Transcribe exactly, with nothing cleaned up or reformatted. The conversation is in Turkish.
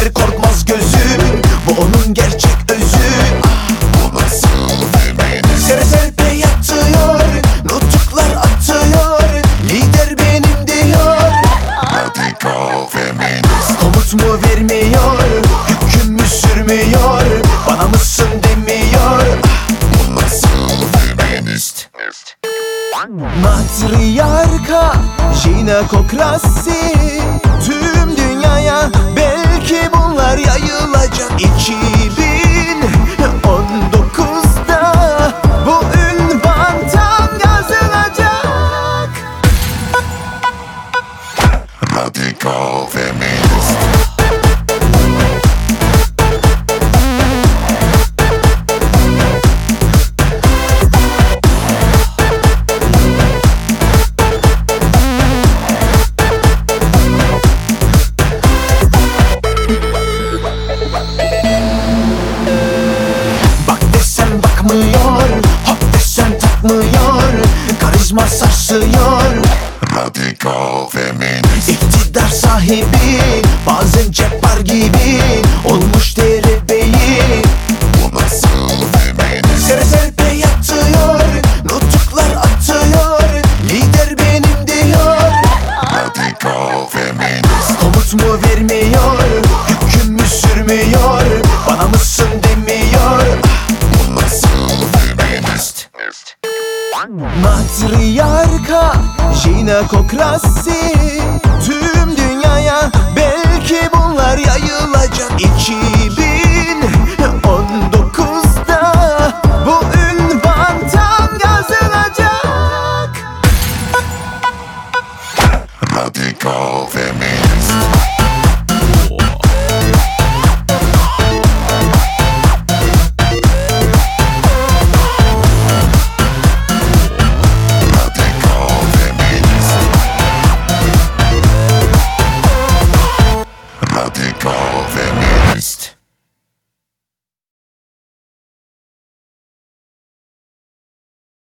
Güler korkmaz gözüm, bu onun gerçek özü. Bu nasıl feminist? Sere serpe yatıyor, nutuklar atıyor, lider benim diyor. Radikal feminist. Komut mu vermiyor, hüküm mü sürmüyor, bana mısın demiyor. Bu nasıl feminist? Matriarka, jinekokrasi, tüm dünyaya belki bunlar yayılacak. iki bin on dokuzda bu ünvan tam yazılacak. Radikal feminist. Bak desem bakmıyor, hop desem takmıyor, karizma sarsıyor. Radikal feminist. İktidar sahibi, bazen cebbar gibi olmuş derebeyi. Bu nasıl feminist? Sere serpe yatıyor, nutuklar atıyor, lider benim diyor. Radikal feminist. Komut mu vermiyor, hüküm mü sürmüyor, bana mısın demiyor. Bu nasıl feminist? Matriarka, jinekokrasi, tüm dünyaya belki bunlar yayılacak. iki